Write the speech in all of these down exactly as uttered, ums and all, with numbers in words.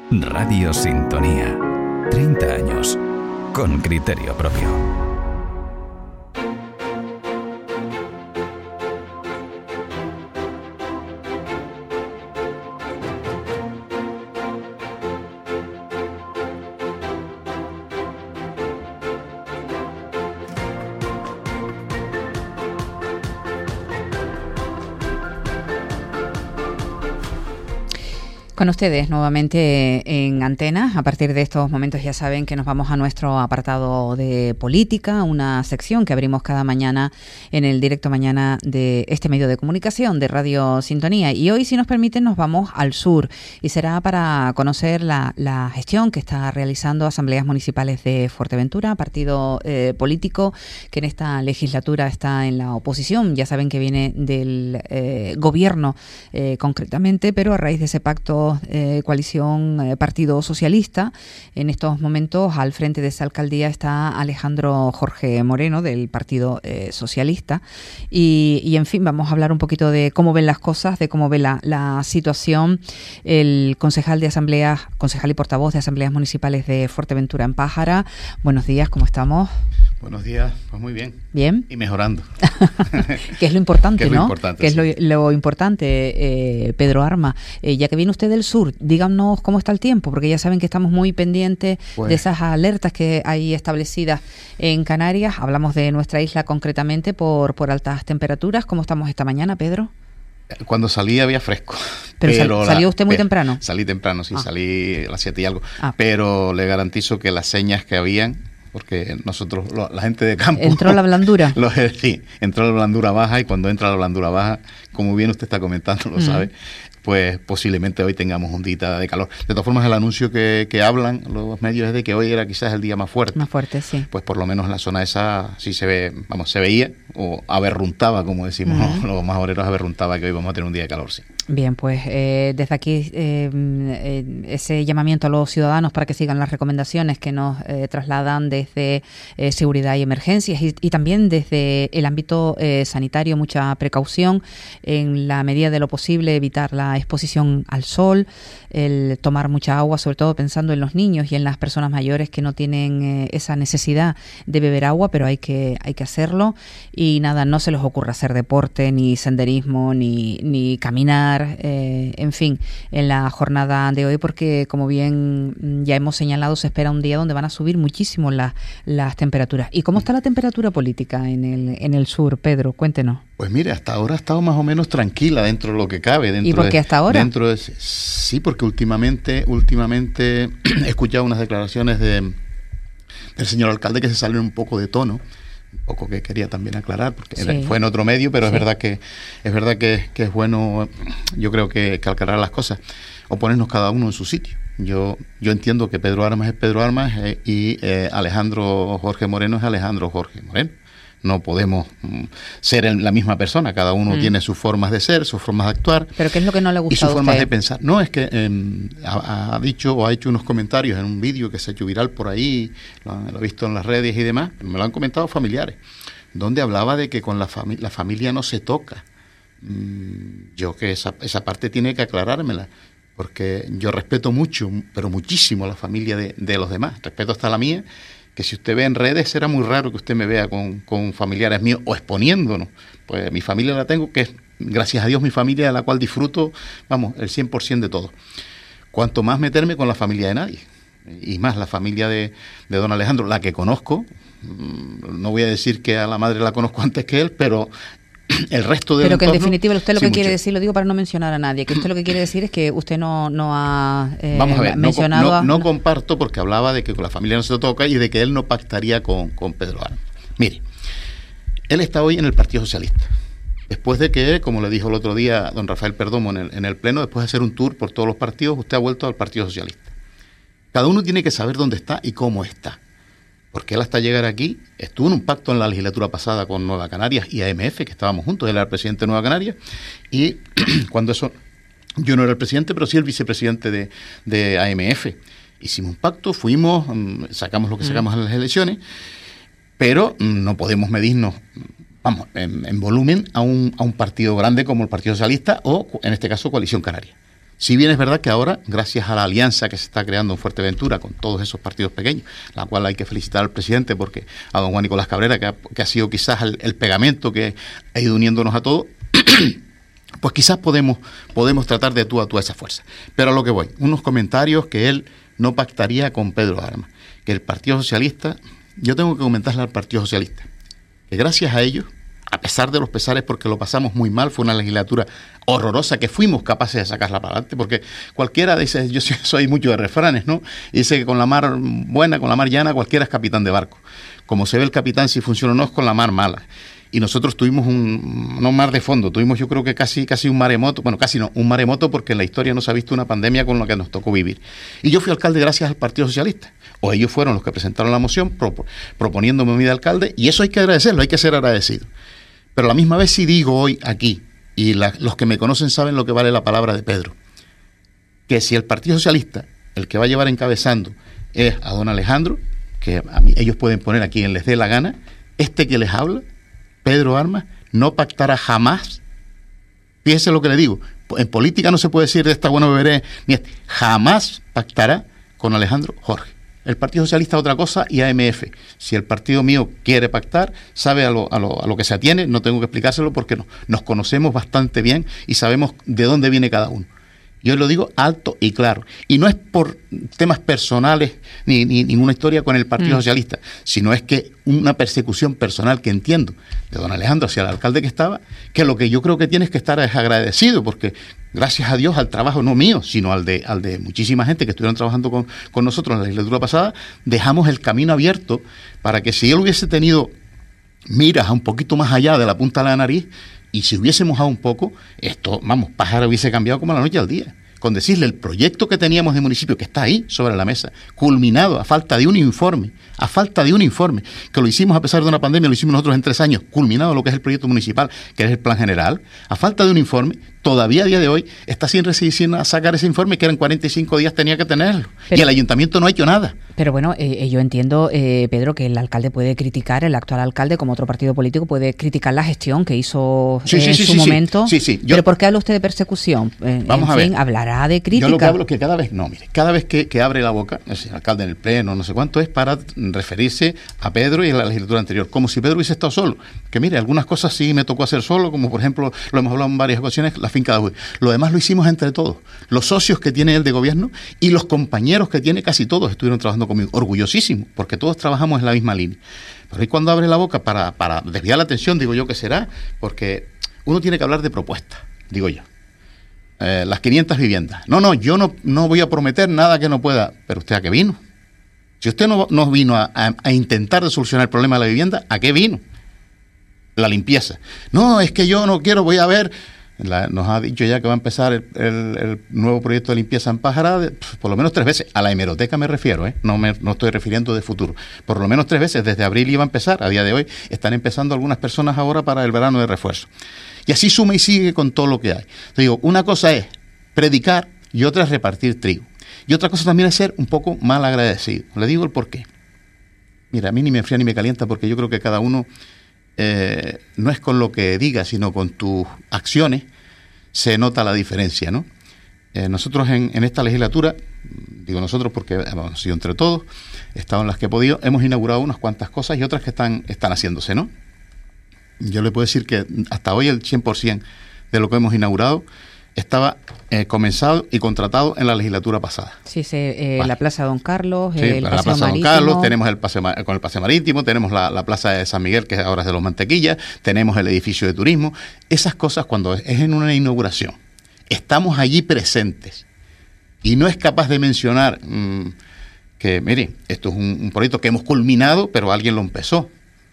Radio Sintonía. treinta años con criterio propio. Con ustedes nuevamente en Antena. A partir de estos momentos ya saben que nos vamos a nuestro apartado de política, una sección que abrimos cada mañana en el directo mañana de este medio de comunicación de Radio Sintonía. Y hoy, si nos permiten, nos vamos al sur y será para conocer la, la gestión que está realizando Asambleas Municipales de Fuerteventura, partido eh, político que en esta legislatura está en la oposición. Ya saben que viene del eh, gobierno eh, concretamente, pero a raíz de ese pacto Eh, coalición eh, Partido Socialista. En estos momentos al frente de esa alcaldía está Alejandro Jorge Moreno del Partido eh, Socialista y, y en fin, vamos a hablar un poquito de cómo ven las cosas, de cómo ve la, la situación el concejal de asambleas, concejal y portavoz de Asambleas Municipales de Fuerteventura en Pájara. Buenos días, ¿cómo estamos? Buenos días, pues muy bien. Bien. Y mejorando. Que es lo importante, que es ¿no? Lo importante, que es sí. lo, lo importante, eh, Pedro Arma. Eh, ya que viene usted del sur, díganos cómo está el tiempo, porque ya saben que estamos muy pendientes pues, de esas alertas que hay establecidas en Canarias. Hablamos de nuestra isla concretamente por, por altas temperaturas. ¿Cómo estamos esta mañana, Pedro? Cuando salí había fresco. Pero, pero sal, ¿salió usted muy pero, temprano? Salí temprano, sí, ah. salí a las siete y algo. Ah. Pero le garantizo que las señas que habían, porque nosotros, lo, la gente de campo... ¿Entró la blandura? Lo, sí, entró la blandura baja y cuando entra la blandura baja, como bien usted está comentando, lo mm. sabe, pues posiblemente hoy tengamos un día de calor. De todas formas, el anuncio que, que hablan los medios es de que hoy era quizás el día más fuerte. Más fuerte, sí. Pues por lo menos en la zona esa sí se ve, vamos, se veía, o aberruntaba, como decimos mm. los más obreros, aberruntaba que hoy vamos a tener un día de calor, sí. Bien, pues eh, desde aquí eh, eh, ese llamamiento a los ciudadanos para que sigan las recomendaciones que nos eh, trasladan desde eh, seguridad y emergencias y, y también desde el ámbito eh, sanitario, mucha precaución en la medida de lo posible, evitar la exposición al sol, el tomar mucha agua, sobre todo pensando en los niños y en las personas mayores que no tienen eh, esa necesidad de beber agua, pero hay que hay que hacerlo y nada, no se les ocurra hacer deporte, ni senderismo, ni, ni caminar. Eh, en fin, en la jornada de hoy, porque como bien ya hemos señalado, se espera un día donde van a subir muchísimo la, las temperaturas. ¿Y cómo está la temperatura política en el en el sur, Pedro? Cuéntenos. Pues mire, hasta ahora ha estado más o menos tranquila dentro de lo que cabe. Dentro ¿Y por qué de, hasta ahora? Dentro de, sí, porque últimamente, últimamente he escuchado unas declaraciones de del señor alcalde que se salen un poco de tono. Un poco que quería también aclarar, porque sí. era, fue en otro medio, pero sí. es verdad que es verdad que, que es bueno, yo creo que, que aclarar las cosas, o ponernos cada uno en su sitio. Yo yo entiendo que Pedro Armas es Pedro Armas eh, y eh, Alejandro Jorge Moreno es Alejandro Jorge Moreno. No podemos mm, ser en la misma persona, cada uno mm. tiene sus formas de ser, sus formas de actuar. ¿Pero qué es lo que no le gusta y sus a formas usted? de pensar? No, es que eh, ha, ha dicho o ha hecho unos comentarios en un vídeo que se ha hecho viral por ahí, lo, lo he visto en las redes y demás, me lo han comentado familiares, donde hablaba de que con la, fami- la familia no se toca. Mm, yo que esa, esa parte tiene que aclarármela, porque yo respeto mucho, pero muchísimo a la familia de, de los demás, respeto hasta la mía, que si usted ve en redes será muy raro que usted me vea con, con familiares míos o exponiéndonos. Pues mi familia la tengo, que es, gracias a Dios, mi familia de la cual disfruto, vamos, el cien por ciento de todo. Cuanto más meterme con la familia de nadie, y más la familia de, de don Alejandro, la que conozco, no voy a decir que a la madre la conozco antes que él, pero el resto del Pero que en entorno, definitiva usted lo sí, que mucho. quiere decir, lo digo para no mencionar a nadie, que usted lo que quiere decir es que usted no, no ha eh, Vamos a ver, mencionado... no, no, a... no comparto, porque hablaba de que con la familia no se toca y de que él no pactaría con, con Pedro Armas. Mire, él está hoy en el Partido Socialista. Después de que, como le dijo el otro día don Rafael Perdomo en el, en el Pleno, después de hacer un tour por todos los partidos, usted ha vuelto al Partido Socialista. Cada uno tiene que saber dónde está y cómo está. Porque él hasta llegar aquí estuvo en un pacto en la legislatura pasada con Nueva Canarias y A M F, que estábamos juntos, él era el presidente de Nueva Canarias, y cuando eso, yo no era el presidente, pero sí el vicepresidente de, de A M F. Hicimos un pacto, fuimos, sacamos lo que sacamos en las elecciones, pero no podemos medirnos, vamos, en, en volumen a un, a un partido grande como el Partido Socialista o, en este caso, Coalición Canaria. Si bien es verdad que ahora, gracias a la alianza que se está creando en Fuerteventura con todos esos partidos pequeños, la cual hay que felicitar al presidente, porque a don Juan Nicolás Cabrera, que ha, que ha sido quizás el, el pegamento que ha ido uniéndonos a todos, pues quizás podemos, podemos tratar de tú a tú esa fuerza. Pero a lo que voy, unos comentarios que él no pactaría con Pedro Armas, que el Partido Socialista, yo tengo que comentarle al Partido Socialista, que gracias a ellos, a pesar de los pesares, porque lo pasamos muy mal, fue una legislatura horrorosa que fuimos capaces de sacarla para adelante, porque cualquiera dice, yo soy mucho de refranes, ¿no? Y dice que con la mar buena, con la mar llana, cualquiera es capitán de barco. Como se ve el capitán, si funciona o no, es con la mar mala. Y nosotros tuvimos un, no mar de fondo, tuvimos yo creo que casi, casi un maremoto, bueno, casi no, un maremoto, porque en la historia no se ha visto una pandemia con la que nos tocó vivir. Y yo fui alcalde gracias al Partido Socialista, o ellos fueron los que presentaron la moción prop- proponiéndome a mí de alcalde, y eso hay que agradecerlo, hay que ser agradecido. Pero a la misma vez sí digo hoy aquí, y la, los que me conocen saben lo que vale la palabra de Pedro, que si el Partido Socialista, el que va a llevar encabezando, es a don Alejandro, que a mí, ellos pueden poner a quien les dé la gana, este que les habla, Pedro Armas, no pactará jamás, fíjese lo que le digo, en política no se puede decir de esta bueno beberé, ni este, jamás pactará con Alejandro Jorge. El Partido Socialista es otra cosa y A M F. Si el partido mío quiere pactar, sabe a lo, a lo, a lo que se atiene, no tengo que explicárselo porque no, nos conocemos bastante bien y sabemos de dónde viene cada uno. Yo lo digo alto y claro. Y no es por temas personales ni, ni ninguna historia con el Partido mm. Socialista, sino es que una persecución personal que entiendo de don Alejandro hacia el alcalde que estaba, que lo que yo creo que tiene es que estar es agradecido, porque gracias a Dios al trabajo no mío, sino al de, al de muchísima gente que estuvieron trabajando con, con nosotros en la legislatura pasada, dejamos el camino abierto para que si él hubiese tenido miras a un poquito más allá de la punta de la nariz, y si hubiese mojado un poco, esto, vamos, Pájaro hubiese cambiado como la noche al día. Con decirle el proyecto que teníamos de municipio, que está ahí sobre la mesa, culminado a falta de un informe, a falta de un informe, que lo hicimos a pesar de una pandemia, lo hicimos nosotros en tres años, culminado lo que es el proyecto municipal, que es el plan general, a falta de un informe, todavía a día de hoy está sin recibir, sin sacar ese informe, que eran cuarenta y cinco días, tenía que tenerlo. Pero, y el ayuntamiento no ha hecho nada. Pero bueno, eh, yo entiendo, eh, Pedro, que el alcalde puede criticar, el actual alcalde, como otro partido político, puede criticar la gestión que hizo sí, eh, sí, en sí, su sí, momento. Sí, sí, yo, pero ¿por qué habla usted de persecución? Eh, vamos en a fin, ver. hablará de crítica. Yo lo que hablo es que cada vez, no, mire, cada vez que, que abre la boca, el alcalde en el pleno, no sé cuánto, es para referirse a Pedro y a la legislatura anterior, como si Pedro hubiese estado solo. Que mire, algunas cosas sí me tocó hacer solo, como por ejemplo, lo hemos hablado en varias ocasiones, la finca de Ajuy. Lo demás lo hicimos entre todos. Los socios que tiene él de gobierno y los compañeros que tiene, casi todos estuvieron trabajando conmigo. Orgullosísimo, porque todos trabajamos en la misma línea. Pero ahí cuando abre la boca para, para desviar la atención, digo yo que será, porque uno tiene que hablar de propuestas, digo yo. Eh, las quinientas viviendas. No, no, yo no, no voy a prometer nada que no pueda. Pero usted, ¿a qué vino? Si usted no, no vino a, a, a intentar de solucionar el problema de la vivienda, ¿a qué vino? La limpieza. No, es que yo no quiero, voy a ver... La, nos ha dicho ya que va a empezar el, el, el nuevo proyecto de limpieza en Pájara, de, pues, por lo menos tres veces. A la hemeroteca me refiero, ¿eh? no me no estoy refiriendo de futuro. Por lo menos tres veces, desde abril iba a empezar, a día de hoy están empezando algunas personas ahora para el verano de refuerzo. Y así suma y sigue con todo lo que hay. Te digo, una cosa es predicar y otra es repartir trigo. Y otra cosa también es ser un poco mal agradecido. Le digo el porqué. Mira, a mí ni me enfría ni me calienta, porque yo creo que cada uno... Eh, no es con lo que digas, sino con tus acciones se nota la diferencia, ¿no? Eh, nosotros en, en esta legislatura, digo nosotros porque hemos sido entre todos, estado en las que he podido, hemos inaugurado unas cuantas cosas y otras que están, están haciéndose, ¿no? Yo le puedo decir que hasta hoy el cien por ciento de lo que hemos inaugurado estaba eh, comenzado y contratado en la legislatura pasada. Sí, se, eh, vale. La Plaza Don Carlos, sí, el la Paseo Plaza Marítimo. Don Carlos, tenemos el paseo, con el Paseo Marítimo, tenemos la, la Plaza de San Miguel, que ahora es de los Mantequillas, tenemos el edificio de turismo. Esas cosas, cuando es en una inauguración, estamos allí presentes y no es capaz de mencionar mmm, que, mire, esto es un, un proyecto que hemos culminado, pero alguien lo empezó.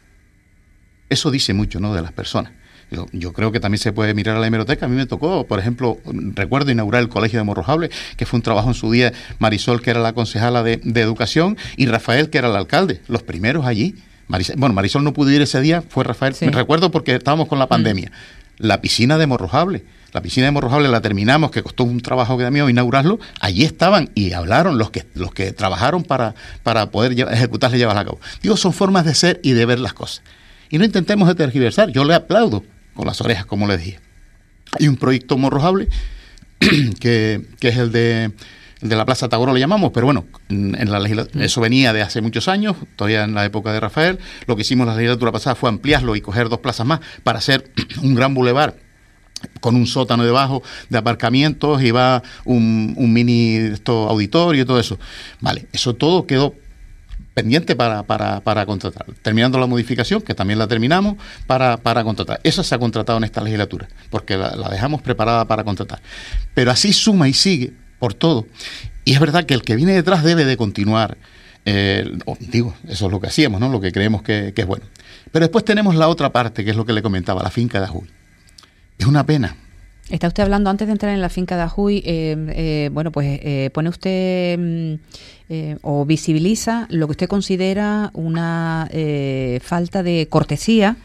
Eso dice mucho, ¿no?, de las personas. Yo, yo creo que también se puede mirar a la hemeroteca. A mí me tocó, por ejemplo, recuerdo inaugurar el Colegio de Morrojable, que fue un trabajo en su día, Marisol, que era la concejala de, de Educación, y Rafael, que era el alcalde, los primeros allí. Marisol, bueno, Marisol no pudo ir ese día, fue Rafael, sí. Me recuerdo porque estábamos con la pandemia. Mm. La piscina de Morrojable, la piscina de Morrojable la terminamos, que costó un trabajo que da miedo inaugurarlo, allí estaban y hablaron los que los que trabajaron para, para poder llevar, ejecutarla y llevarla a cabo. Digo, son formas de ser y de ver las cosas. Y no intentemos de tergiversar, yo le aplaudo con las orejas, como les dije. Hay un proyecto Morrojable que, que es el de, el de la Plaza Tagoro, le llamamos, pero bueno, en la legislatura, eso venía de hace muchos años, todavía en la época de Rafael. Lo que hicimos la legislatura pasada fue ampliarlo y coger dos plazas más para hacer un gran bulevar con un sótano debajo de aparcamientos, y va un, un mini esto, auditorio y todo eso. Vale, eso todo quedó pendiente para, para, para contratar. Terminando la modificación, que también la terminamos, para, para contratar. Eso se ha contratado en esta legislatura, porque la, la dejamos preparada para contratar. Pero así suma y sigue por todo. Y es verdad que el que viene detrás debe de continuar. Eh, digo, eso es lo que hacíamos, ¿no? Lo que creemos que, que es bueno. Pero después tenemos la otra parte, que es lo que le comentaba, la finca de Ajuy. Es una pena. Está usted hablando, antes de entrar en la finca de Ajuy, eh, eh, bueno, pues eh, pone usted eh, o visibiliza lo que usted considera una eh, falta de cortesía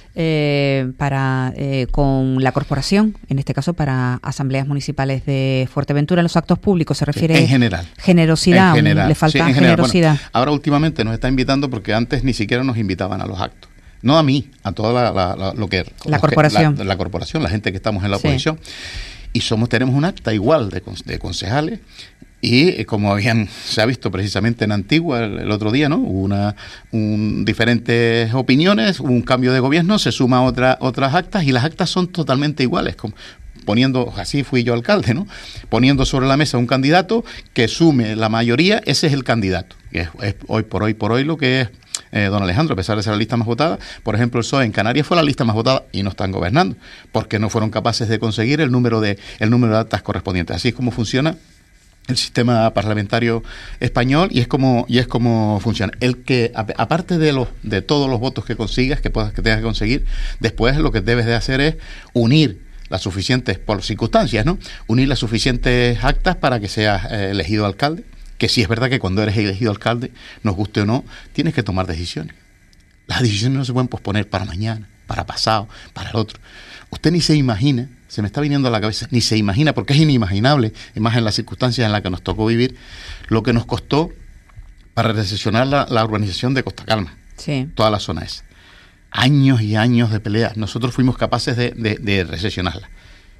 eh, para eh, con la corporación, en este caso para asambleas municipales de Fuerteventura, en los actos públicos, se refiere en general. Generosidad, en general, le falta sí, en general. generosidad. Bueno, ahora últimamente nos está invitando, porque antes ni siquiera nos invitaban a los actos. No a mí, a toda la, la, la lo que la corporación. Que, la, la corporación, la gente que estamos en la oposición. Sí. Y somos tenemos un acta igual de, de concejales, y eh, como habían se ha visto precisamente en Antigua el, el otro día, ¿no? Hubo una un, diferentes opiniones, hubo un cambio de gobierno, se suma otra otras actas, y las actas son totalmente iguales, como poniendo, así fui yo alcalde, ¿no? Poniendo sobre la mesa un candidato que sume la mayoría, ese es el candidato. Es, es hoy por hoy por hoy lo que es Eh, don Alejandro, a pesar de ser la lista más votada. Por ejemplo, el P S O E en Canarias fue la lista más votada y no están gobernando, porque no fueron capaces de conseguir el número de el número de actas correspondientes. Así es como funciona el sistema parlamentario español, y es como y es como funciona. El que, aparte de los de todos los votos que consigas, que puedas que tengas que conseguir, después lo que debes de hacer es unir las suficientes, por circunstancias, ¿no? Unir las suficientes actas para que seas eh, elegido alcalde. Que sí es verdad que cuando eres elegido alcalde, nos guste o no, tienes que tomar decisiones. Las decisiones no se pueden posponer para mañana, para pasado, para el otro. Usted ni se imagina, se me está viniendo a la cabeza, ni se imagina, porque es inimaginable, y más en las circunstancias en las que nos tocó vivir, lo que nos costó para recesionar la, la urbanización de Costa Calma, sí. Toda la zona esa. Años y años de peleas. Nosotros fuimos capaces de, de, de recesionarla.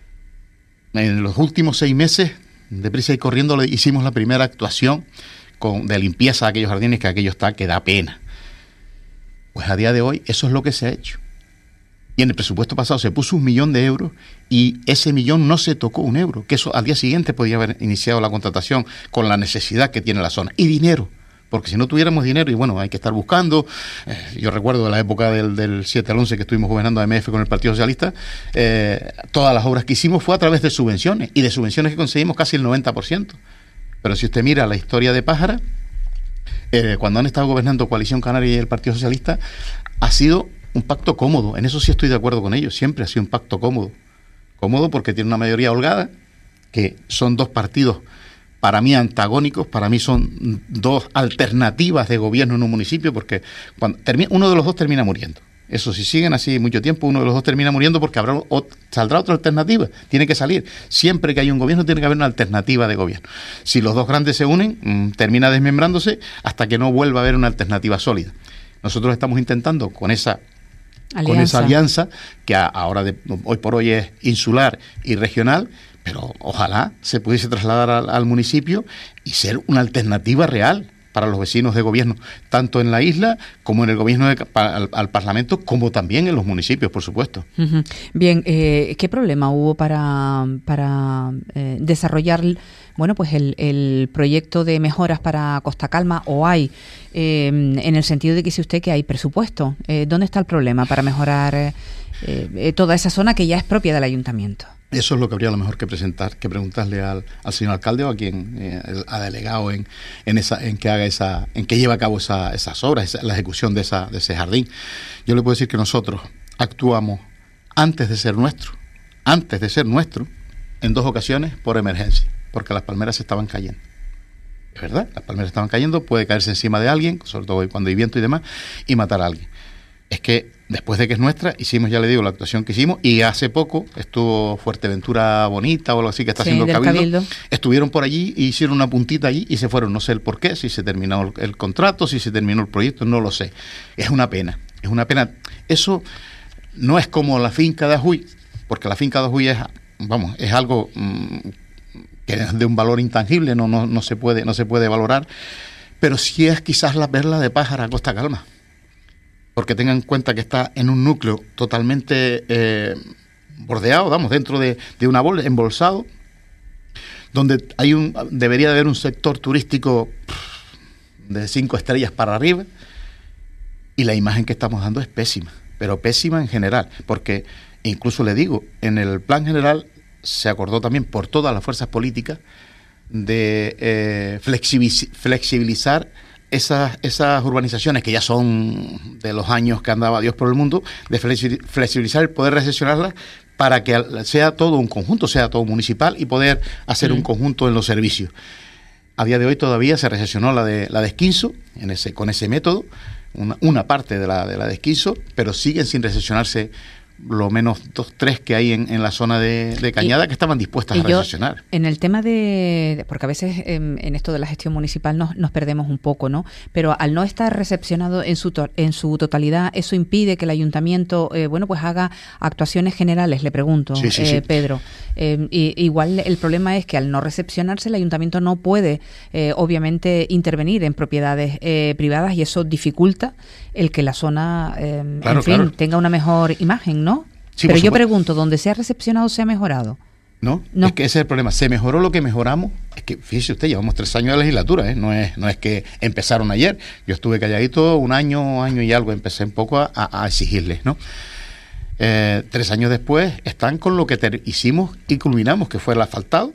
En los últimos seis meses, deprisa y corriendo, le hicimos la primera actuación con, de limpieza de aquellos jardines, que aquello está que da pena. Pues a día de hoy eso es lo que se ha hecho. Y en el presupuesto pasado se puso un millón de euros, y ese millón no se tocó un euro, que eso al día siguiente podía haber iniciado la contratación con la necesidad que tiene la zona. Y dinero, porque si no tuviéramos dinero, y bueno, hay que estar buscando. Eh, yo recuerdo de la época del, del siete al once que estuvimos gobernando a M F con el Partido Socialista, eh, todas las obras que hicimos fue a través de subvenciones, y de subvenciones que conseguimos casi el noventa por ciento. Pero si usted mira la historia de Pájara, eh, cuando han estado gobernando Coalición Canaria y el Partido Socialista, ha sido un pacto cómodo. En eso sí estoy de acuerdo con ellos, siempre ha sido un pacto cómodo. Cómodo porque tiene una mayoría holgada, que son dos partidos para mí antagónicos, para mí son dos alternativas de gobierno en un municipio, porque cuando termina, uno de los dos termina muriendo. Eso, si siguen así mucho tiempo, uno de los dos termina muriendo, porque habrá o, saldrá otra alternativa, tiene que salir. Siempre que hay un gobierno tiene que haber una alternativa de gobierno. Si los dos grandes se unen, mmm, termina desmembrándose hasta que no vuelva a haber una alternativa sólida. Nosotros estamos intentando con esa alianza, con esa alianza que a, ahora de, hoy por hoy es insular y regional, pero ojalá se pudiese trasladar al, al municipio y ser una alternativa real para los vecinos de gobierno, tanto en la isla como en el gobierno de, para, al, al Parlamento, como también en los municipios, por supuesto. Uh-huh. Bien, eh, ¿qué problema hubo para, para eh, desarrollar bueno, pues el, el proyecto de mejoras para Costa Calma, o hay, eh, en el sentido de que dice usted que hay presupuesto? Eh, ¿Dónde está el problema para mejorar eh, eh, toda esa zona que ya es propia del ayuntamiento? Eso es lo que habría a lo mejor que presentar, que preguntarle al, al señor alcalde, o a quien eh, ha delegado en, en esa, en que haga esa, en que lleve a cabo esa, esas obras, esa, la ejecución de esa, de ese jardín. Yo le puedo decir que nosotros actuamos antes de ser nuestro, antes de ser nuestro, en dos ocasiones por emergencia, porque las palmeras se estaban cayendo. Es verdad, las palmeras estaban cayendo, puede caerse encima de alguien, sobre todo cuando hay viento y demás, y matar a alguien. Es que después de que es nuestra, hicimos, ya le digo, la actuación que hicimos, y hace poco estuvo Fuerteventura Bonita o algo así que está sí, haciendo Cabildo. Cabildo. Estuvieron por allí y hicieron una puntita allí y se fueron. No sé el por qué, si se terminó el, el contrato, si se terminó el proyecto, no lo sé. Es una pena, es una pena. Eso no es como la finca de Ajuy, porque la finca de Ajuy es vamos, es algo mmm, que es de un valor intangible, no, no, no se puede, no se puede valorar, pero sí es quizás la perla de Pájara Costa Calma, porque tengan en cuenta que está en un núcleo totalmente eh, bordeado, vamos, dentro de, de una bolsa, embolsado, donde hay un, debería de haber un sector turístico de cinco estrellas para arriba, y la imagen que estamos dando es pésima, pero pésima en general, porque incluso le digo, en el plan general se acordó también por todas las fuerzas políticas de eh, flexibilizar esas, esas urbanizaciones que ya son de los años que andaba Dios por el mundo, de flexibilizar el poder recesionarlas para que sea todo un conjunto, sea todo municipal y poder hacer mm. un conjunto en los servicios. A día de hoy todavía se recesionó la de la de Esquinzo en ese, con ese método, una, una parte de la de la de Esquinzo, pero siguen sin recesionarse lo menos dos, tres que hay en, en la zona de, de Cañada y, que estaban dispuestas a recesionar. En el tema de, porque a veces en, en esto de la gestión municipal nos, nos perdemos un poco, ¿no? Pero al no estar recepcionado en su to, en su totalidad, eso impide que el ayuntamiento, eh, bueno, pues haga actuaciones generales, le pregunto, sí, sí, eh, sí. Pedro. Eh, y, igual el problema es que al no recepcionarse el ayuntamiento no puede, eh, obviamente, intervenir en propiedades eh, privadas y eso dificulta el que la zona, eh, claro, en fin, claro. tenga una mejor imagen, ¿no? Sí, pero yo pregunto, ¿dónde se ha recepcionado se ha mejorado? No, no, es que ese es el problema. Se mejoró lo que mejoramos. Es que, fíjese usted, llevamos tres años de legislatura, ¿eh? No es no es que empezaron ayer. Yo estuve calladito un año, año y algo, empecé un poco a, a exigirles, ¿no? Eh, tres años después están con lo que ter- hicimos y culminamos, que fue el asfaltado.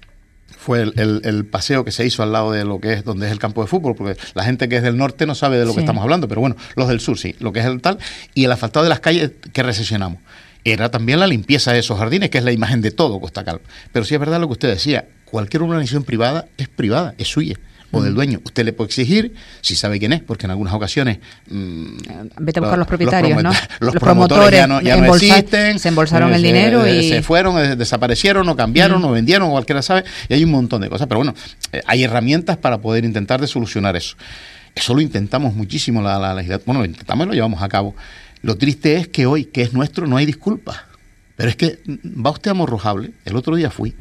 Fue el, el, el paseo que se hizo al lado de lo que es donde es el campo de fútbol, porque la gente que es del norte no sabe de lo sí. que estamos hablando, pero bueno, los del sur sí, lo que es el tal, y el asfaltado de las calles que recesionamos. Era también la limpieza de esos jardines, que es la imagen de todo Costa Calma. Pero sí es verdad lo que usted decía, cualquier urbanización privada es privada, es suya, o del dueño. Usted le puede exigir, si sabe quién es, porque en algunas ocasiones... Mmm, Vete a buscar los propietarios, los ¿no? Los, los promotores ya no, ya no existen. Se embolsaron eh, el dinero eh, y... Se fueron, eh, desaparecieron, o cambiaron, mm. o vendieron, o cualquiera sabe. Y hay un montón de cosas. Pero bueno, eh, hay herramientas para poder intentar de solucionar eso. Eso lo intentamos muchísimo la, la legislatura. Bueno, lo intentamos y lo llevamos a cabo. Lo triste es que hoy, que es nuestro, no hay disculpas. Pero es que va usted a Morrojable, el otro día fui,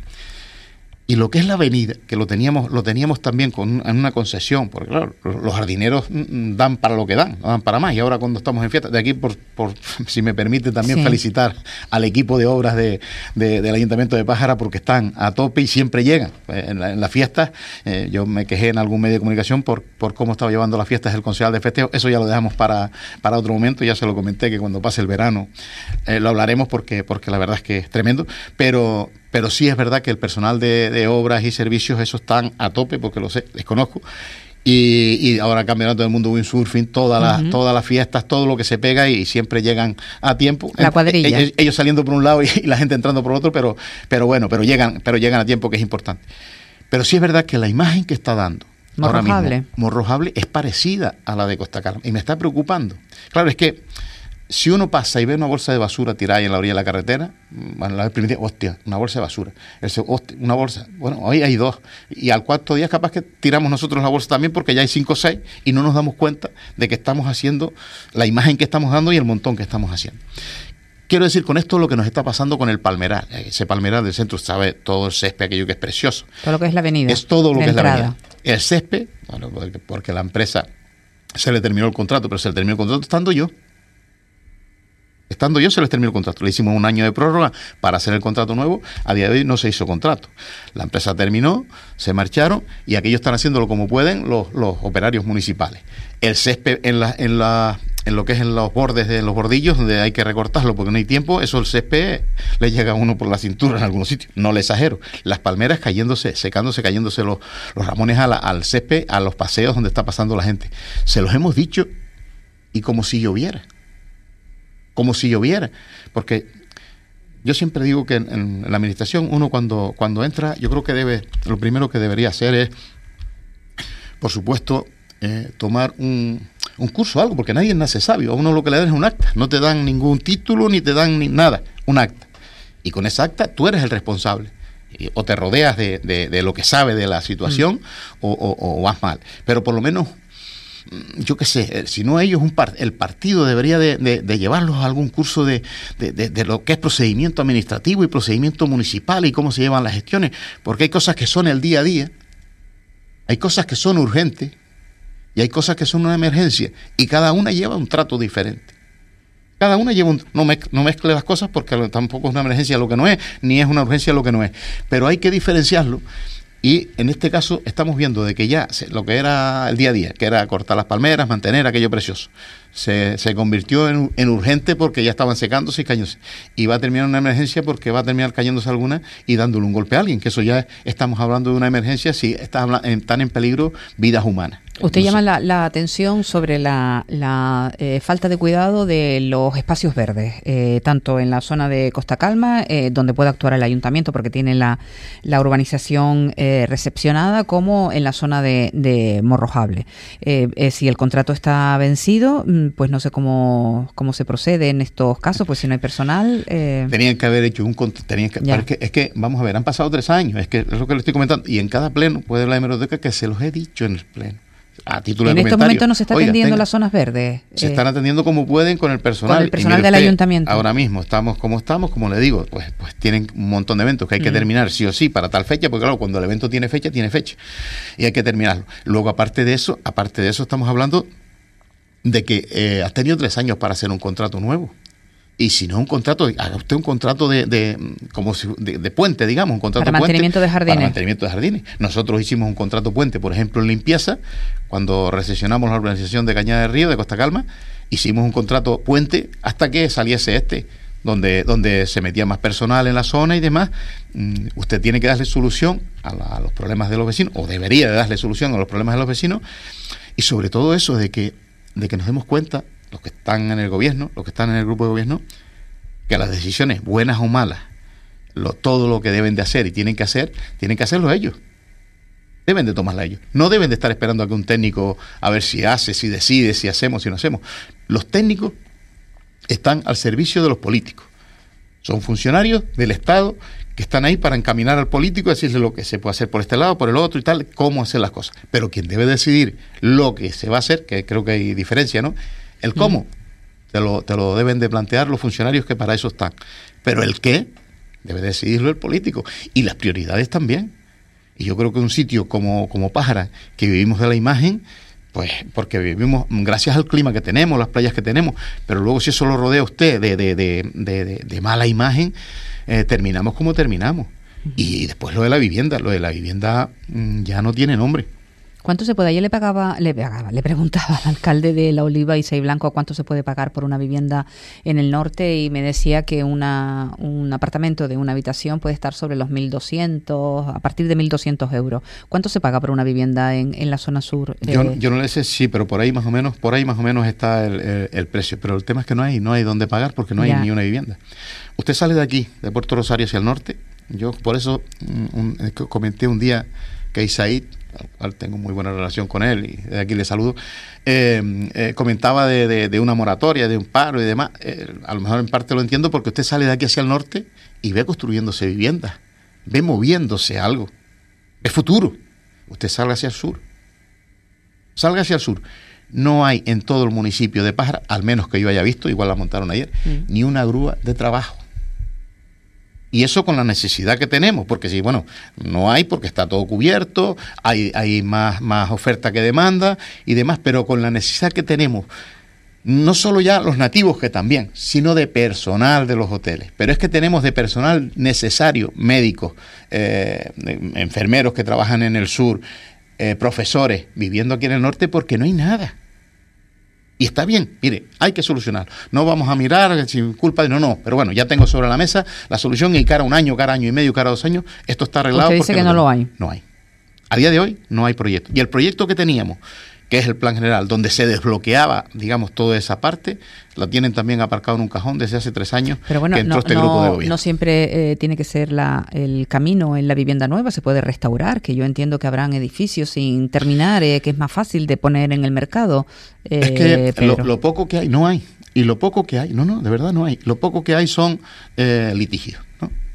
y lo que es la avenida, que lo teníamos lo teníamos también con en una concesión, porque claro, los jardineros dan para lo que dan, no dan para más, y ahora cuando estamos en fiesta, de aquí, por, por si me permite también sí. felicitar al equipo de obras de, de, del Ayuntamiento de Pájara, porque están a tope y siempre llegan. En las la fiestas, eh, yo me quejé en algún medio de comunicación por, por cómo estaba llevando las fiestas el concejal de festejo, eso ya lo dejamos para, para otro momento, ya se lo comenté que cuando pase el verano eh, lo hablaremos porque, porque la verdad es que es tremendo, pero... Pero sí es verdad que el personal de, de obras y servicios, esos están a tope, porque lo sé, les conozco. Y, y ahora Campeonato del Mundo Windsurfing, todas las, uh-huh. todas las fiestas, todo lo que se pega y, y siempre llegan a tiempo. La cuadrilla. Ellos, ellos saliendo por un lado y, y la gente entrando por otro, pero, pero bueno, pero llegan, pero llegan a tiempo, que es importante. Pero sí es verdad que la imagen que está dando Morrojable. ahora mismo, Morrojable, es parecida a la de Costa Calma y me está preocupando. Claro, es que si uno pasa y ve una bolsa de basura tirada ahí en la orilla de la carretera, bueno, la vez primera, hostia, una bolsa de basura. El, hostia, una bolsa, bueno, hoy hay dos. Y al cuarto día capaz que tiramos nosotros la bolsa también, porque ya hay cinco o seis y no nos damos cuenta de que estamos haciendo la imagen que estamos dando y el montón que estamos haciendo. Quiero decir con esto lo que nos está pasando con el palmeral. Ese palmeral del centro, sabe, todo el césped, aquello que es precioso. Todo lo que es la avenida. Es todo lo que entrada. es la avenida. El césped, bueno, porque la empresa se le terminó el contrato, pero se le terminó el contrato estando yo. Estando yo, se les terminó el contrato. Le hicimos un año de prórroga para hacer el contrato nuevo. A día de hoy no se hizo contrato. La empresa terminó, se marcharon y aquellos están haciéndolo como pueden los, los operarios municipales. El césped en la, en la, en lo que es en los bordes de los bordillos, donde hay que recortarlo porque no hay tiempo, eso el césped le llega a uno por la cintura en algunos sitios. No le exagero. Las palmeras cayéndose, secándose, cayéndose los, los ramones a la, al césped, a los paseos donde está pasando la gente. Se los hemos dicho y como si lloviera. Como si lloviera, porque yo siempre digo que en, en la administración uno cuando, cuando entra, yo creo que debe, lo primero que debería hacer es, por supuesto, eh, tomar un, un curso, algo, porque nadie nace sabio. A uno lo que le dan es un acta, no te dan ningún título ni te dan ni nada, un acta. Y con esa acta tú eres el responsable. O te rodeas de, de, de lo que sabe de la situación mm. o, o, o vas mal. Pero por lo menos yo qué sé, si no ellos, un par, el partido debería de, de, de llevarlos a algún curso de, de, de, de lo que es procedimiento administrativo y procedimiento municipal y cómo se llevan las gestiones, porque hay cosas que son el día a día, hay cosas que son urgentes y hay cosas que son una emergencia y cada una lleva un trato diferente. Cada una lleva un... No, mezcle, no mezcle las cosas porque tampoco es una emergencia lo que no es, ni es una urgencia lo que no es, pero hay que diferenciarlo. Y en este caso estamos viendo de que ya lo que era el día a día, que era cortar las palmeras, mantener aquello precioso, se, se convirtió en, en urgente porque ya estaban secándose y cayéndose. Y va a terminar una emergencia porque va a terminar cayéndose alguna y dándole un golpe a alguien, que eso ya estamos hablando de una emergencia si está, están en peligro vidas humanas. Usted llama la, la atención sobre la, la eh, falta de cuidado de los espacios verdes, eh, tanto en la zona de Costa Calma, eh, donde puede actuar el ayuntamiento porque tiene la, la urbanización eh, recepcionada, como en la zona de, de Morrojable. Eh, eh, si el contrato está vencido, pues no sé cómo, cómo se procede en estos casos, pues si no hay personal... Eh... Tenían que haber hecho un... Tenían que, es, que, es que, vamos a ver, han pasado tres años, es que es lo que le estoy comentando, y en cada pleno, puede la hemeroteca que se los he dicho en el pleno. A título en de estos momentos no se está Oiga, atendiendo tenga, las zonas verdes. Se eh, están atendiendo como pueden con el personal. Con el personal y del usted, ayuntamiento. Ahora mismo estamos como estamos, como le digo, pues pues tienen un montón de eventos que hay que mm. terminar sí o sí para tal fecha, porque claro, cuando el evento tiene fecha, tiene fecha. Y hay que terminarlo. Luego, aparte de eso, aparte de eso, estamos hablando de que eh, has tenido tres años para hacer un contrato nuevo. Y si no un contrato, haga usted un contrato de, de como si, de, de puente, digamos, un contrato para mantenimiento puente, de jardines. Para mantenimiento de jardines. Nosotros hicimos un contrato puente, por ejemplo, en limpieza, cuando recesionamos la urbanización de Cañada del Río, de Costa Calma, hicimos un contrato puente hasta que saliese este, donde, donde se metía más personal en la zona y demás. Mm, usted tiene que darle solución a, la, a los problemas de los vecinos, o debería de darle solución a los problemas de los vecinos, y sobre todo eso de que, de que nos demos cuenta, los que están en el gobierno, los que están en el grupo de gobierno, que las decisiones, buenas o malas, lo, todo lo que deben de hacer y tienen que hacer, tienen que hacerlo ellos. Deben de tomarla ellos. No deben de estar esperando a que un técnico a ver si hace, si decide, si hacemos, si no hacemos. Los técnicos están al servicio de los políticos. Son funcionarios del Estado que están ahí para encaminar al político, decirle lo que se puede hacer por este lado, por el otro y tal, cómo hacer las cosas. Pero quien debe decidir lo que se va a hacer, que creo que hay diferencia, ¿no? El cómo. Mm. Te lo, te lo deben de plantear los funcionarios que para eso están. Pero el qué debe decidirlo el político. Y las prioridades también. Y yo creo que un sitio como, como Pájara, que vivimos de la imagen, pues porque vivimos gracias al clima que tenemos, las playas que tenemos, pero luego si eso lo rodea usted de, de, de, de, de, de mala imagen, eh, terminamos como terminamos. Uh-huh. Y después lo de la vivienda. Lo de la vivienda mmm, ya no tiene nombre. ¿Cuánto se puede? Ayer le pagaba, le pagaba, le preguntaba al alcalde de La Oliva, Isai Blanco, cuánto se puede pagar por una vivienda en el norte, y me decía que una un apartamento de una habitación puede estar sobre los mil doscientos, a partir de mil doscientos euros. ¿Cuánto se paga por una vivienda en, en la zona sur? Eh? Yo, yo no le sé, sí, pero por ahí más o menos, por ahí más o menos está el, el, el precio. Pero el tema es que no hay, no hay dónde pagar porque no hay ya. ni una vivienda. Usted sale de aquí, de Puerto Rosario hacia el norte. Yo por eso un, un, comenté un día que Isaí, al cual tengo muy buena relación con él y de aquí le saludo, eh, eh, comentaba de, de, de una moratoria, de un paro y demás. Eh, a lo mejor en parte lo entiendo porque usted sale de aquí hacia el norte y ve construyéndose viviendas, ve moviéndose algo, ve futuro. Usted salga hacia el sur, salga hacia el sur. No hay en todo el municipio de Pájara, al menos que yo haya visto, igual la montaron ayer, mm. ni una grúa de trabajo. Y eso con la necesidad que tenemos, porque si, bueno, no hay porque está todo cubierto, hay, hay más, más oferta que demanda y demás, pero con la necesidad que tenemos, no solo ya los nativos que también, sino de personal de los hoteles. Pero es que tenemos de personal necesario, médicos, eh, enfermeros que trabajan en el sur, eh, profesores viviendo aquí en el norte porque no hay nada. Y está bien, mire, hay que solucionar. No vamos a mirar sin culpa de no, no. Pero bueno, ya tengo sobre la mesa la solución y cara a un año, cara a año y medio, cara a dos años, esto está arreglado. Usted dice que no lo hay. No hay. A día de hoy no hay proyecto. Y el proyecto que teníamos, que es el plan general, donde se desbloqueaba, digamos, toda esa parte, la tienen también aparcado en un cajón desde hace tres años. Pero bueno, que entró no, este no, grupo de gobierno. No siempre eh, tiene que ser la, el camino en la vivienda nueva, se puede restaurar, que yo entiendo que habrán edificios sin terminar, eh, que es más fácil de poner en el mercado. Eh, es que lo, lo poco que hay, no hay. Y lo poco que hay, no, no, de verdad no hay. Lo poco que hay son eh, litigios, ¿no?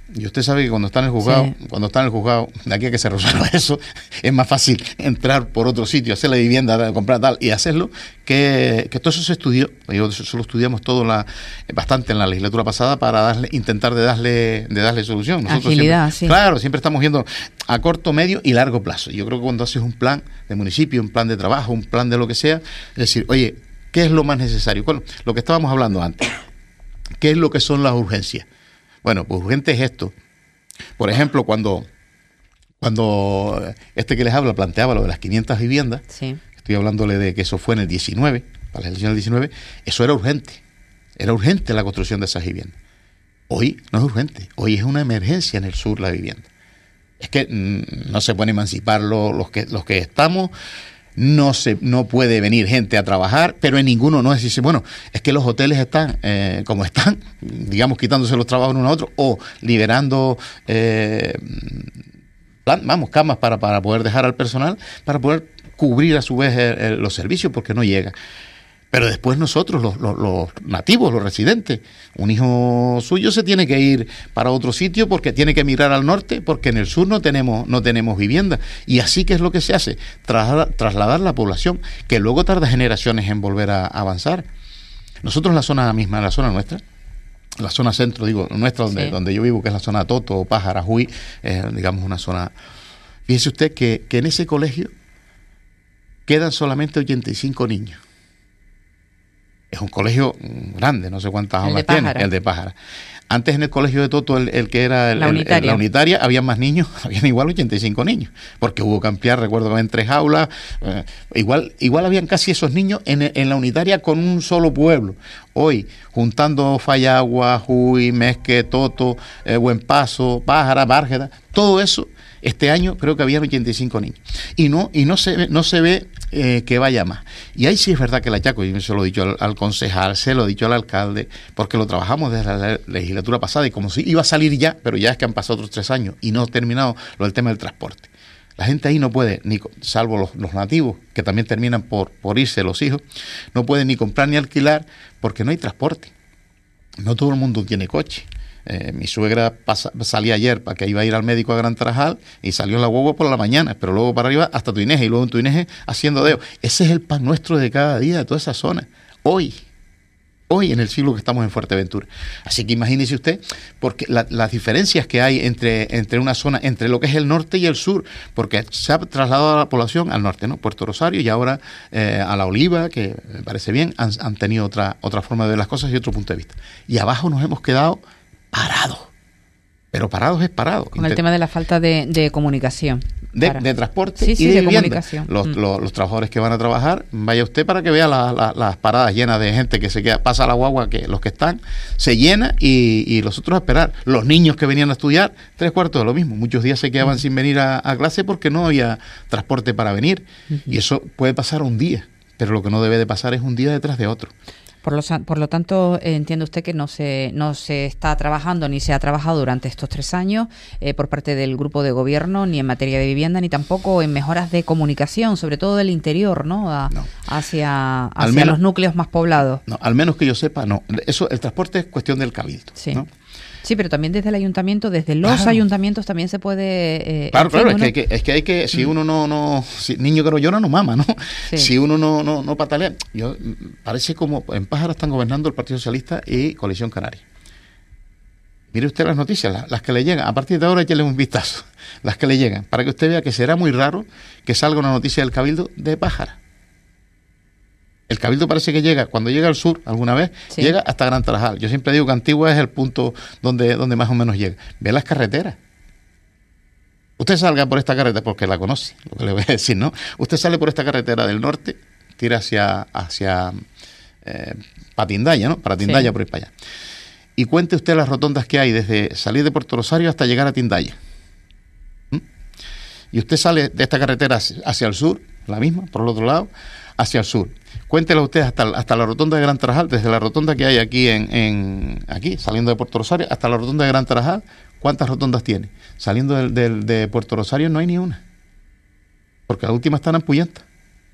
Y usted sabe que cuando está en el juzgado, sí. cuando está en el juzgado, de aquí a que se resuelva eso, es más fácil entrar por otro sitio, hacer la vivienda, comprar tal y hacerlo, que, que todo eso se estudió. Yo, eso lo estudiamos todo la, bastante en la legislatura pasada para darle, intentar de darle, de darle solución. Nosotros Agilidad, siempre, sí. Claro, siempre estamos viendo a corto, medio y largo plazo. Yo creo que cuando haces un plan de municipio, un plan de trabajo, un plan de lo que sea, es decir, oye, ¿qué es lo más necesario? Bueno, lo que estábamos hablando antes. ¿Qué es lo que son las urgencias? Bueno, pues urgente es esto. Por ejemplo, cuando, cuando este que les habla planteaba lo de las quinientas viviendas, sí. estoy hablándole de que eso fue en el diecinueve, para la elección del diecinueve, eso era urgente. Era urgente la construcción de esas viviendas. Hoy no es urgente, hoy es una emergencia en el sur la vivienda. Es que mmm, no se pueden emancipar los, los, que, los que estamos. No se no puede venir gente a trabajar, pero en ninguno no es decir, bueno, es que los hoteles están eh, como están, digamos, quitándose los trabajos uno a otro o liberando, eh, plan, vamos, camas para, para poder dejar al personal, para poder cubrir a su vez el, el, los servicios, porque no llega. Pero después nosotros, los, los, los nativos, los residentes, un hijo suyo se tiene que ir para otro sitio porque tiene que emigrar al norte, porque en el sur no tenemos no tenemos vivienda. Y así que es lo que se hace, trasladar, trasladar la población, que luego tarda generaciones en volver a, a avanzar. Nosotros en la zona misma, en la zona nuestra, la zona centro, digo, nuestra, donde, sí. donde yo vivo, que es la zona Toto, Pájara, Juí, eh, digamos una zona... Fíjese usted que, que en ese colegio quedan solamente ochenta y cinco niños. Es un colegio grande, no sé cuántas aulas tiene, el de Pájara. Antes en el colegio de Toto, el, el que era el, la, unitaria. El, la unitaria, había más niños, habían igual ochenta y cinco niños, porque hubo que ampliar, recuerdo que había tres aulas, eh, igual igual habían casi esos niños en, en la unitaria con un solo pueblo. Hoy, juntando Fallagua, Juí, Mesque, Toto, eh, Buen Paso, Pájara, Bárgeda, todo eso, este año creo que habían ochenta y cinco niños. Y no, y no se ve, no se ve eh, que vaya más. Y ahí sí es verdad que la Chaco, y se lo he dicho al, al concejal, se lo he dicho al alcalde, porque lo trabajamos desde la legislatura pasada y como si iba a salir ya, pero ya es que han pasado otros tres años y no ha terminado lo del tema del transporte. La gente ahí no puede, ni salvo los, los nativos, que también terminan por, por irse los hijos, no pueden ni comprar ni alquilar porque no hay transporte. No todo el mundo tiene coche. Eh, mi suegra pasa, salía ayer para que iba a ir al médico a Gran Tarajal y salió en la guagua por la mañana, pero luego para arriba hasta Tuineje y luego en Tuineje haciendo dedo. Ese es el pan nuestro de cada día de toda esa zona. Hoy, hoy en el siglo que estamos en Fuerteventura. Así que imagínese usted, porque la, las diferencias que hay entre, entre una zona, entre lo que es el norte y el sur, porque se ha trasladado a la población al norte, ¿no? Puerto Rosario y ahora eh, a La Oliva, que me parece bien, han, han tenido otra, otra forma de ver las cosas y otro punto de vista. Y abajo nos hemos quedado parados, pero parados es parados. Con el tema de la falta de, de comunicación. De, de transporte sí, y sí, de, de vivienda. Comunicación. Los, mm. los, los trabajadores que van a trabajar, vaya usted para que vea la, la, las paradas llenas de gente que se queda, pasa la guagua, que los que están, se llena y, y los otros a esperar. Los niños que venían a estudiar, tres cuartos de lo mismo. Muchos días se quedaban mm. sin venir a, a clase porque no había transporte para venir. Mm-hmm. Y eso puede pasar un día, pero lo que no debe de pasar es un día detrás de otro. Por lo, por lo tanto, eh, entiende usted que no se no se está trabajando ni se ha trabajado durante estos tres años eh, por parte del grupo de gobierno ni en materia de vivienda ni tampoco en mejoras de comunicación, sobre todo del interior, ¿no? A, no. Hacia, hacia menos, los núcleos más poblados. No, al menos que yo sepa, no. Eso, el transporte es cuestión del cabildo. Sí. ¿no? Sí, pero también desde el ayuntamiento, desde los claro. ayuntamientos también se puede... Eh, claro, claro, es que, que, es que hay que, si uno no, no si, niño que no llora no mama, ¿no? Sí. Si uno no, no, no patalea, yo, parece como en Pájara están gobernando el Partido Socialista y Coalición Canaria. Mire usted las noticias, las, las que le llegan, a partir de ahora échale un vistazo, las que le llegan, para que usted vea que será muy raro que salga una noticia del Cabildo de Pájara. El Cabildo parece que llega, cuando llega al sur, alguna vez, sí. llega hasta Gran Tarajal. Yo siempre digo que Antigua es el punto donde, donde más o menos llega. Ve las carreteras. Usted salga por esta carretera, porque la conoce, lo que le voy a decir, ¿no? Usted sale por esta carretera del norte, tira hacia, hacia eh, para Tindaya, ¿no? Para Tindaya, sí. por ir para allá. Y cuente usted las rotondas que hay desde salir de Puerto Rosario hasta llegar a Tindaya. ¿Mm? Y usted sale de esta carretera hacia, hacia el sur, la misma, por el otro lado, hacia el sur. Cuéntelo usted hasta, hasta la rotonda de Gran Tarajal, desde la rotonda que hay aquí, en, en aquí saliendo de Puerto Rosario, hasta la rotonda de Gran Tarajal, ¿cuántas rotondas tiene? Saliendo de, de, de Puerto Rosario no hay ni una, porque las últimas están en Puyenta.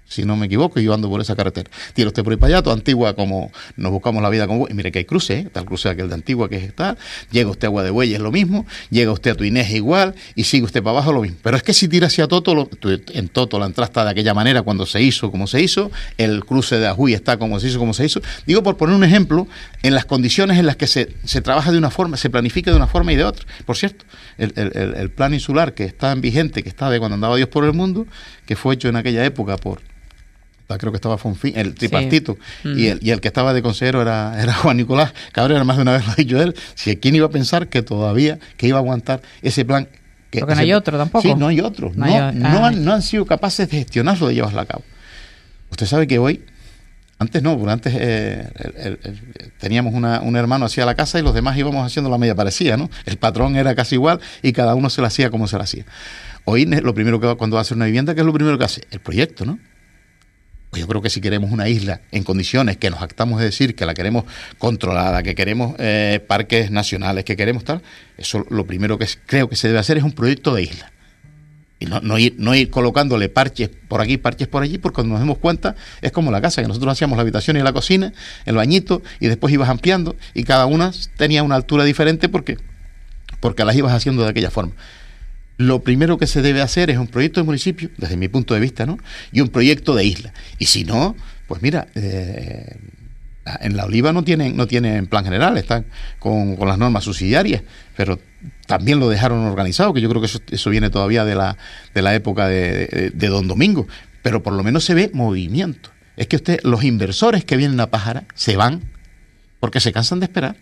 si no me equivoco, y yo ando por esa carretera. Tira usted por ahí para allá, toda Antigua, como nos buscamos la vida como... Y mire que hay cruces, ¿eh? Está el cruce aquel de Antigua, que es está. Llega usted a Agua de Bueyes, lo mismo. Llega usted a Tuinés, igual. Y sigue usted para abajo, lo mismo. Pero es que si tira hacia Toto, lo, en Toto la entrada está de aquella manera cuando se hizo como se hizo. El cruce de Ajuy está como se hizo como se hizo. Digo, por poner un ejemplo, en las condiciones en las que se, se trabaja de una forma, se planifica de una forma y de otra. Por cierto, el, el, el, el plan insular que está en vigente, que está de cuando andaba Dios por el mundo, que fue hecho en aquella época por... creo que estaba Fonfín, el tripartito, sí. mm. y, el, y el que estaba de consejero era, era Juan Nicolás Cabrera, más de una vez lo ha dicho él. Si ¿quién iba a pensar que todavía, que iba a aguantar ese plan? Que Porque ese, no hay otro tampoco. Sí, no hay otro. No, no, hay, no, ah. han, no han sido capaces de gestionarlo, de llevarlo a cabo. Usted sabe que hoy, antes no, porque antes eh, el, el, el, teníamos una, un hermano hacía la casa y los demás íbamos haciendo la media parecida, ¿no? El patrón era casi igual y cada uno se la hacía como se la hacía. Hoy lo primero que cuando va a hacer una vivienda, ¿qué es lo primero que hace? El proyecto, ¿no? Pues yo creo que si queremos una isla en condiciones que nos jactamos de decir que la queremos controlada, que queremos eh, parques nacionales, que queremos tal, eso lo primero que es, creo que se debe hacer es un proyecto de isla. Y no, no, ir, no ir colocándole parches por aquí, parches por allí, porque cuando nos demos cuenta es como la casa, que nosotros hacíamos la habitación y la cocina, el bañito, y después ibas ampliando, y cada una tenía una altura diferente porque, porque las ibas haciendo de aquella forma. Lo primero que se debe hacer es un proyecto de municipio, desde mi punto de vista, ¿no? Y un proyecto de isla. Y si no, pues mira, eh, en La Oliva no tienen, no tienen plan general, están con, con las normas subsidiarias, pero también lo dejaron organizado, que yo creo que eso, eso viene todavía de la, de la época de, de, de Don Domingo, pero por lo menos se ve movimiento. Es que usted, los inversores que vienen a Pájara se van porque se cansan de esperar.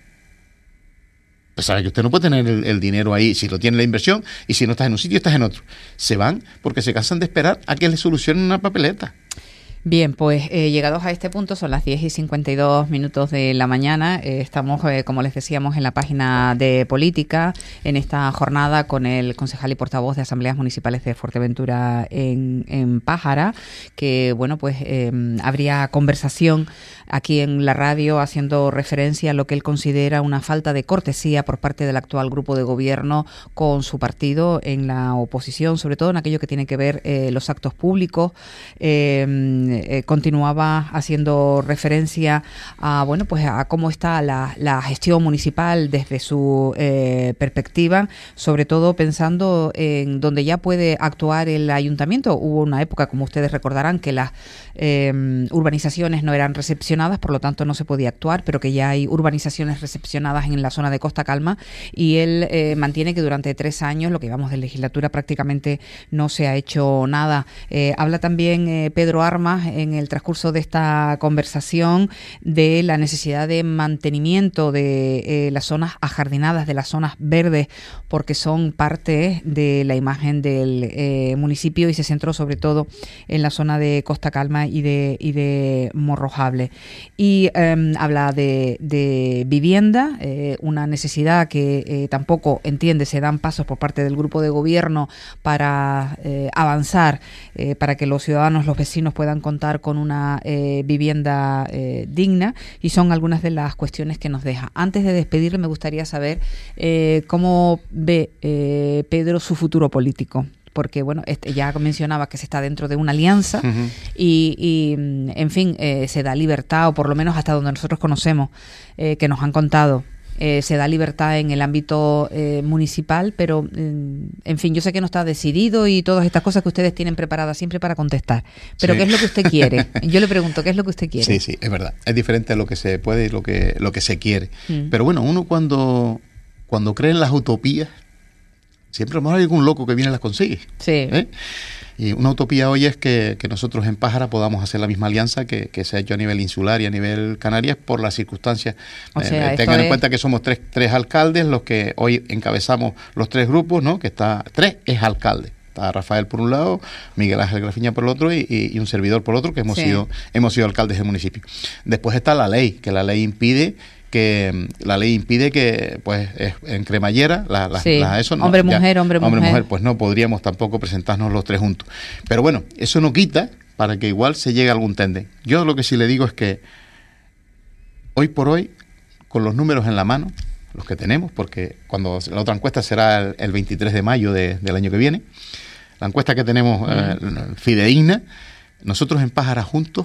Pues sabe que usted no puede tener el, el dinero ahí, si lo tiene la inversión, y si no estás en un sitio, estás en otro. Se van porque se cansan de esperar a que les solucionen una papeleta. Bien, pues eh, llegados a este punto, son las diez y cincuenta y dos minutos de la mañana. Eh, estamos, eh, como les decíamos, en la página de política, en esta jornada con el concejal y portavoz de Asambleas Municipales de Fuerteventura en, en Pájara, que, bueno, pues eh, habría conversación aquí en la radio haciendo referencia a lo que él considera una falta de cortesía por parte del actual grupo de gobierno con su partido en la oposición, sobre todo en aquello que tiene que ver eh, los actos públicos. Eh, Eh, continuaba haciendo referencia a bueno pues a cómo está la, la gestión municipal desde su eh, perspectiva, sobre todo pensando en donde ya puede actuar el ayuntamiento. Hubo una época, como ustedes recordarán, que las eh, urbanizaciones no eran recepcionadas, por lo tanto no se podía actuar, pero que ya hay urbanizaciones recepcionadas en la zona de Costa Calma, y él eh, mantiene que durante tres años, lo que llevamos de legislatura, prácticamente no se ha hecho nada. Eh, habla también eh, Pedro Armas en el transcurso de esta conversación de la necesidad de mantenimiento de eh, las zonas ajardinadas, de las zonas verdes, porque son parte de la imagen del eh, municipio, y se centró sobre todo en la zona de Costa Calma y de, y de Morrojable. Y eh, habla de, de vivienda, eh, una necesidad que eh, tampoco entiende, se dan pasos por parte del grupo de gobierno para eh, avanzar, eh, para que los ciudadanos, los vecinos puedan contar con una eh, vivienda eh, digna, y son algunas de las cuestiones que nos deja. Antes de despedirle, me gustaría saber eh, cómo ve eh, Pedro su futuro político, porque bueno, este, ya mencionaba que se está dentro de una alianza, uh-huh. y, y en fin, eh, se da libertad, o por lo menos hasta donde nosotros conocemos, eh, que nos han contado, Eh, se da libertad en el ámbito eh, municipal, pero eh, en fin, yo sé que no está decidido y todas estas cosas que ustedes tienen preparadas siempre para contestar, pero sí. ¿Qué es lo que usted quiere? Yo le pregunto, ¿qué es lo que usted quiere? Sí, sí, es verdad, es diferente a lo que se puede y lo que, lo que se quiere, mm. pero bueno, uno cuando, cuando cree en las utopías, siempre a lo mejor hay algún loco que viene y las consigue. Sí. ¿Eh? Y una utopía hoy es que, que nosotros en Pájara podamos hacer la misma alianza que, que se ha hecho a nivel insular y a nivel Canarias por las circunstancias. O sea, eh, tengan es... en cuenta que somos tres, tres alcaldes los que hoy encabezamos los tres grupos, ¿no? Que está tres es alcalde. Está Rafael por un lado, Miguel Ángel Grafiña por el otro y, y, y un servidor por otro, que hemos, sí. sido, hemos sido alcaldes del municipio. Después está la ley, que la ley impide que la ley impide que pues es en cremallera la, la, sí. la, eso no, hombre ya, mujer hombre, hombre mujer mujer pues no podríamos tampoco presentarnos los tres juntos, pero bueno, eso no quita para que igual se llegue a algún tenden. Yo lo que sí le digo es que hoy por hoy, con los números en la mano, los que tenemos, porque cuando la otra encuesta será el, el veintitrés de mayo de, del año que viene, la encuesta que tenemos uh-huh. eh, fidedigna, nosotros en Pájara juntos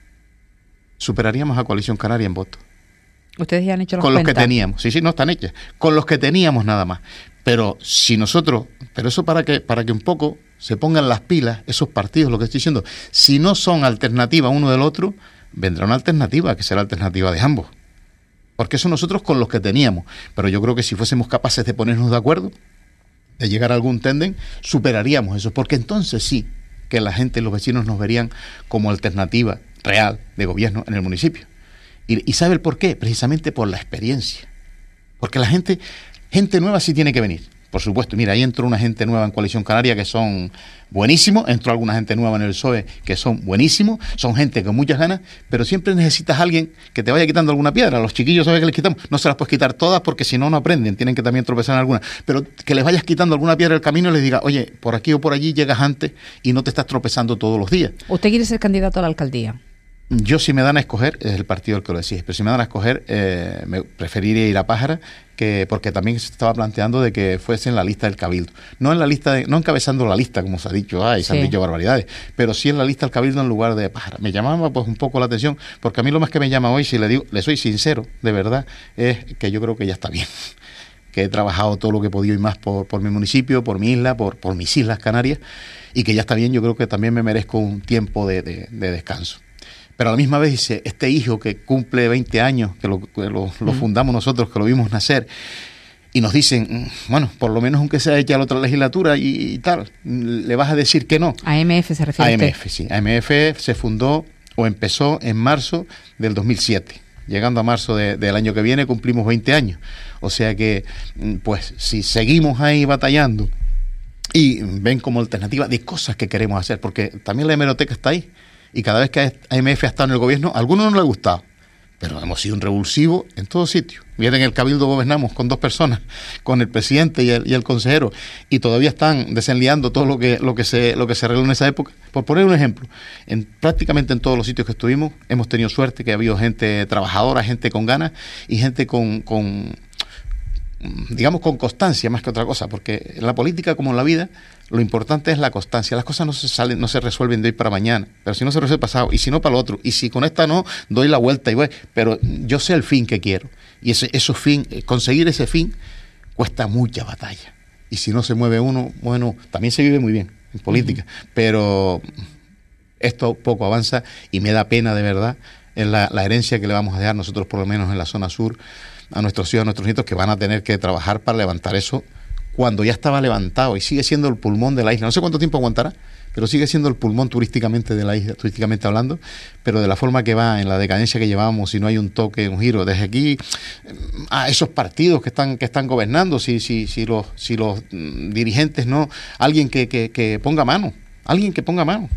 superaríamos a Coalición Canaria en votos. Ustedes ya han hecho las con los cuentas. que teníamos, sí, sí, no están hechas, con los que teníamos nada más. Pero si nosotros, pero eso para que para que un poco se pongan las pilas esos partidos, lo que estoy diciendo, si no son alternativa uno del otro, vendrá una alternativa que será alternativa de ambos. Porque eso nosotros con los que teníamos. Pero yo creo que si fuésemos capaces de ponernos de acuerdo, de llegar a algún tándem, superaríamos eso. Porque entonces sí que la gente, los vecinos nos verían como alternativa real de gobierno en el municipio. Y, y ¿sabe el por qué? Precisamente por la experiencia. Porque la gente, gente nueva sí tiene que venir. Por supuesto, mira, ahí entró una gente nueva en Coalición Canaria que son buenísimos, entró alguna gente nueva en el P S O E que son buenísimos, son gente con muchas ganas, pero siempre necesitas a alguien que te vaya quitando alguna piedra. A los chiquillos, ¿sabes qué les quitamos? No se las puedes quitar todas porque si no, no aprenden, tienen que también tropezar en alguna. Pero que les vayas quitando alguna piedra del camino y les diga, oye, por aquí o por allí llegas antes y no te estás tropezando todos los días. ¿Usted quiere ser candidato a la alcaldía? Yo, si me dan a escoger, es el partido el que lo decide, pero si me dan a escoger, eh, me preferiría ir a Pájara, que porque también se estaba planteando de que fuese en la lista del Cabildo. No en la lista, de, no encabezando la lista, como se ha dicho, ay, se sí. han dicho barbaridades, pero sí en la lista del Cabildo en lugar de Pájara. Me llamaba pues un poco la atención, porque a mí lo más que me llama hoy, si le digo, le soy sincero, de verdad, es que yo creo que ya está bien. Que he trabajado todo lo que he podido y más por, por mi municipio, por mi isla, por, por mis Islas Canarias, y que ya está bien, yo creo que también me merezco un tiempo de, de, de descanso. Pero a la misma vez dice, este hijo que cumple veinte años, que lo, que lo, lo fundamos nosotros, que lo vimos nacer, y nos dicen, bueno, por lo menos aunque sea hecha la otra legislatura y, y tal, le vas a decir que no. A M F se refiere. A M F, sí. A M F se fundó o empezó en marzo del dos mil siete. Llegando a marzo de, del año que viene cumplimos veinte años. O sea que, pues, si seguimos ahí batallando y ven como alternativa de cosas que queremos hacer, porque también la hemeroteca está ahí. Y cada vez que A M F ha estado en el gobierno, a algunos no les ha gustado, pero hemos sido un revulsivo en todos sitios. Miren, en el Cabildo gobernamos con dos personas, con el presidente y el, y el consejero, y todavía están desenliando todo lo que lo que se lo que se arregló en esa época. Por poner un ejemplo, en prácticamente en todos los sitios que estuvimos, hemos tenido suerte que ha habido gente trabajadora, gente con ganas y gente con, con digamos, con constancia más que otra cosa, porque en la política como en la vida, lo importante es la constancia. Las cosas no se salen, no se resuelven de hoy para mañana, pero si no se resuelve pasado, y si no para lo otro, y si con esta no, doy la vuelta y voy, pero yo sé el fin que quiero, y ese, esos fin, conseguir ese fin cuesta mucha batalla, y si no se mueve uno, bueno, también se vive muy bien en política, uh-huh. pero esto poco avanza, y me da pena de verdad en la, la herencia que le vamos a dejar nosotros, por lo menos en la zona sur, a nuestros hijos, a nuestros nietos, que van a tener que trabajar para levantar eso cuando ya estaba levantado y sigue siendo el pulmón de la isla. No sé cuánto tiempo aguantará, pero sigue siendo el pulmón turísticamente de la isla, turísticamente hablando, pero de la forma que va, en la decadencia que llevamos, si no hay un toque, un giro, desde aquí a esos partidos que están que están gobernando, si si si los si los mm, dirigentes no, alguien que, que, que ponga mano, alguien que ponga mano.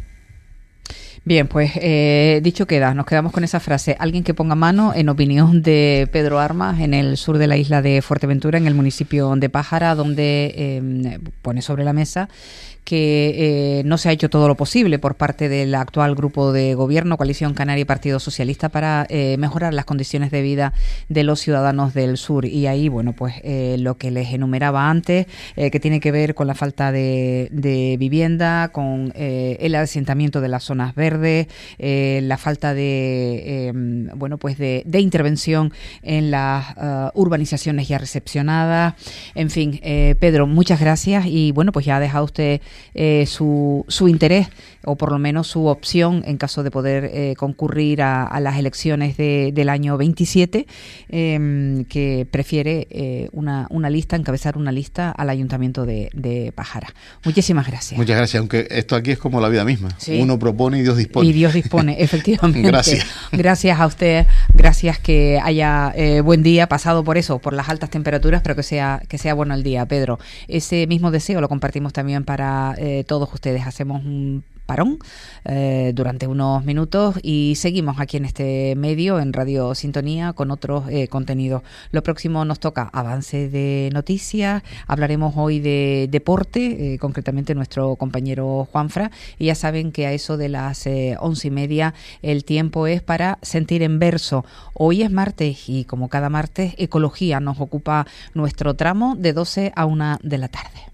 Bien, pues eh, dicho queda, nos quedamos con esa frase. Alguien que ponga mano, en opinión de Pedro Armas, en el sur de la isla de Fuerteventura, en el municipio de Pájara, donde eh, pone sobre la mesa que eh, no se ha hecho todo lo posible por parte del actual grupo de gobierno, Coalición Canaria y Partido Socialista, para eh, mejorar las condiciones de vida de los ciudadanos del sur. Y ahí, bueno, pues eh, lo que les enumeraba antes, eh, que tiene que ver con la falta de, de vivienda, con eh, el asentamiento de las zonas verdes, eh, la falta de, eh, bueno, pues de, de intervención en las uh, urbanizaciones ya recepcionadas. En fin, eh, Pedro, muchas gracias y, bueno, pues ya ha dejado usted Eh, su, su interés o por lo menos su opción en caso de poder eh, concurrir a, a las elecciones de, del año veintisiete, eh, que prefiere eh, una, una lista, encabezar una lista al Ayuntamiento de, de Pájara. Muchísimas gracias. Muchas gracias, aunque esto aquí es como la vida misma. Sí. Uno propone y Dios dispone. Y Dios dispone, efectivamente. Gracias. Gracias a usted, gracias que haya eh, buen día, pasado por eso, por las altas temperaturas, pero que sea, que sea bueno el día, Pedro. Ese mismo deseo lo compartimos también para Eh, todos ustedes. Hacemos un parón eh, durante unos minutos y seguimos aquí en este medio, en Radio Sintonía, con otros eh, contenidos. Lo próximo nos toca avance de noticias, hablaremos hoy de deporte, eh, concretamente nuestro compañero Juanfra, y ya saben que a eso de las eh, once y media el tiempo es para Sentir en Verso. Hoy es martes y como cada martes, ecología nos ocupa nuestro tramo de doce a una de la tarde.